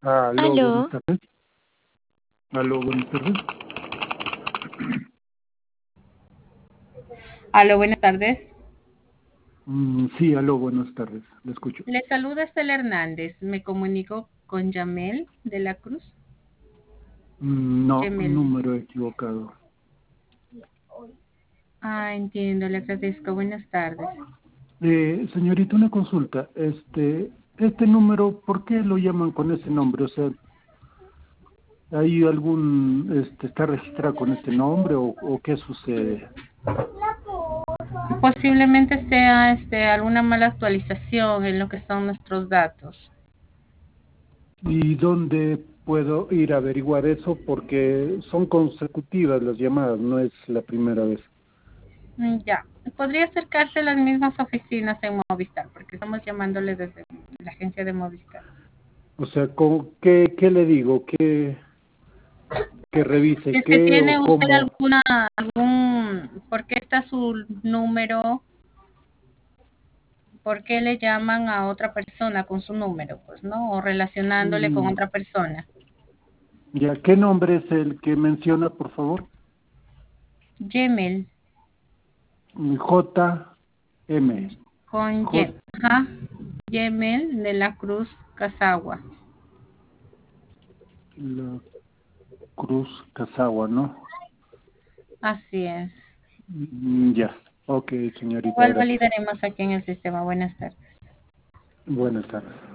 Aló, buenas Aló, tardes. Aló, buenas tardes. Aló, buenas tardes. Sí, aló, buenas tardes. Le escucho. Le saluda Estela Hernández. Me comunico con Yamel de la Cruz. No, Yamel. número equivocado. Entiendo, le agradezco. Buenas tardes. Señorita, una consulta. Este número, ¿por qué lo llaman con ese nombre? O sea, ¿hay está registrado con este nombre o qué sucede? Posiblemente sea alguna mala actualización en lo que son nuestros datos. ¿Y dónde puedo ir a averiguar eso? Porque son consecutivas las llamadas, no es la primera vez. Ya. Podría acercarse a las mismas oficinas en Movistar, porque estamos llamándole desde la agencia de Movistar. O sea, ¿qué le digo? Que Si revise es que qué o tiene usted cómo. ¿por qué está su número? ¿Por qué le llaman a otra persona con su número? Pues, ¿no? O relacionándole con Mm, otra persona. Ya, ¿qué nombre es el que menciona, por favor? Yemel, J M. con J. Ajá. Yemel de la Cruz Casagua. La Cruz Casagua, ¿no? Así es. Ya. Ok, señorita, Igual gracias. validaremos aquí en el sistema. Buenas tardes. Buenas tardes.